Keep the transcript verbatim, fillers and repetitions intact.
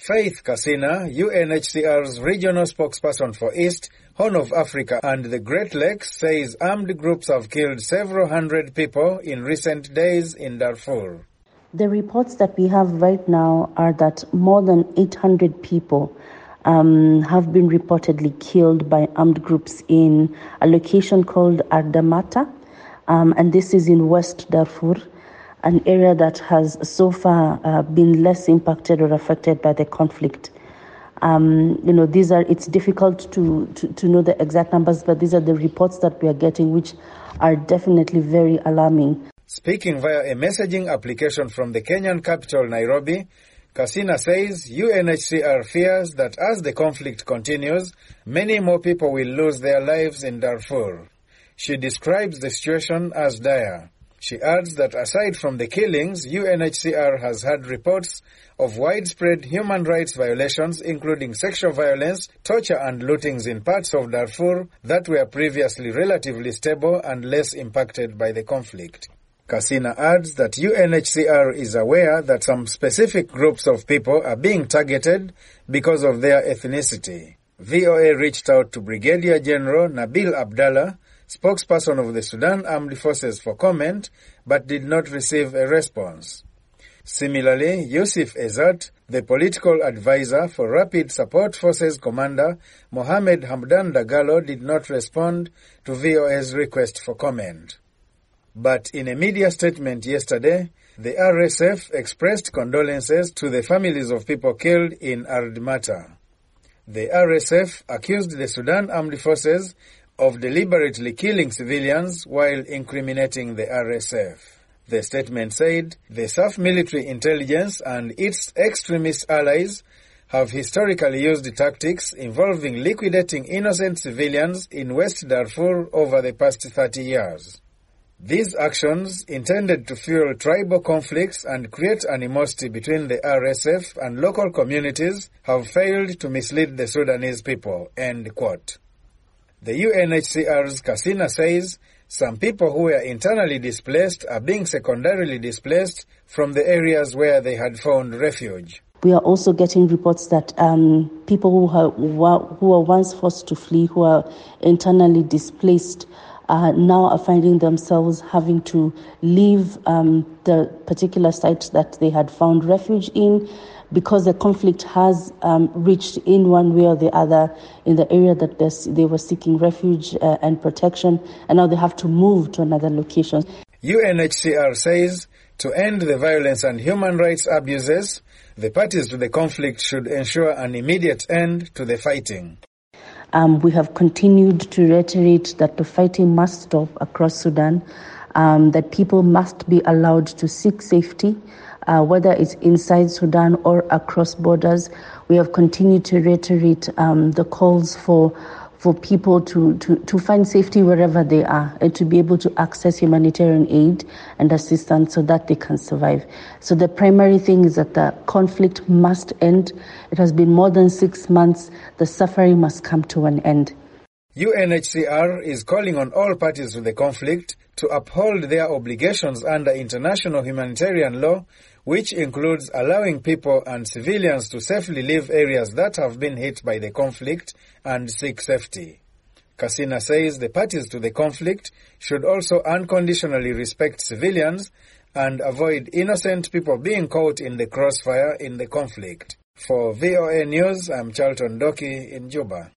Faith Kasina, U N H C R's regional spokesperson for East, Horn of Africa and the Great Lakes, says armed groups have killed several hundred people in recent days in Darfur. The reports that we have right now are that more than eight hundred people um, have been reportedly killed by armed groups in a location called Ardamata, um, and this is in West Darfur, an area that has so far uh, been less impacted or affected by the conflict. Um, you know, these are, it's difficult to, to, to know the exact numbers, but these are the reports that we are getting, which are definitely very alarming. Speaking via a messaging application from the Kenyan capital, Nairobi, Kasina says U N H C R fears that as the conflict continues, many more people will lose their lives in Darfur. She describes the situation as dire. She adds that aside from the killings, U N H C R has had reports of widespread human rights violations, including sexual violence, torture and lootings in parts of Darfur that were previously relatively stable and less impacted by the conflict. Kasina adds that U N H C R is aware that some specific groups of people are being targeted because of their ethnicity. V O A reached out to Brigadier General Nabil Abdallah, spokesperson of the Sudan Armed Forces, for comment, but did not receive a response. Similarly, Yusuf Ezat, the political advisor for Rapid Support Forces Commander Mohamed Hamdan Dagalo, did not respond to V O A's request for comment. But in a media statement yesterday, the R S F expressed condolences to the families of people killed in Ardmata. The R S F accused the Sudan Armed Forces of deliberately killing civilians while incriminating the R S F. The statement said, the S A F military intelligence and its extremist allies have historically used tactics involving liquidating innocent civilians in West Darfur over the past thirty years. These actions, intended to fuel tribal conflicts and create animosity between the R S F and local communities, have failed to mislead the Sudanese people. End quote. The U N H C R's Kasina says some people who were internally displaced are being secondarily displaced from the areas where they had found refuge. We are also getting reports that um, people who, are, who were once forced to flee, who are internally displaced, Uh, now are finding themselves having to leave um, the particular site that they had found refuge in because the conflict has um, reached in one way or the other in the area that they were seeking refuge uh, and protection, and now they have to move to another location. U N H C R says to end the violence and human rights abuses, the parties to the conflict should ensure an immediate end to the fighting. Um, we have continued to reiterate that the fighting must stop across Sudan, um, that people must be allowed to seek safety, uh, whether it's inside Sudan or across borders. We have continued to reiterate um, the calls for for people to, to, to find safety wherever they are and to be able to access humanitarian aid and assistance so that they can survive. So the primary thing is that the conflict must end. It has been more than six months. The suffering must come to an end. U N H C R is calling on all parties to the conflict to uphold their obligations under international humanitarian law, which includes allowing people and civilians to safely leave areas that have been hit by the conflict and seek safety. Kasina says the parties to the conflict should also unconditionally respect civilians and avoid innocent people being caught in the crossfire in the conflict. For V O A News, I'm Charlton Doki in Juba.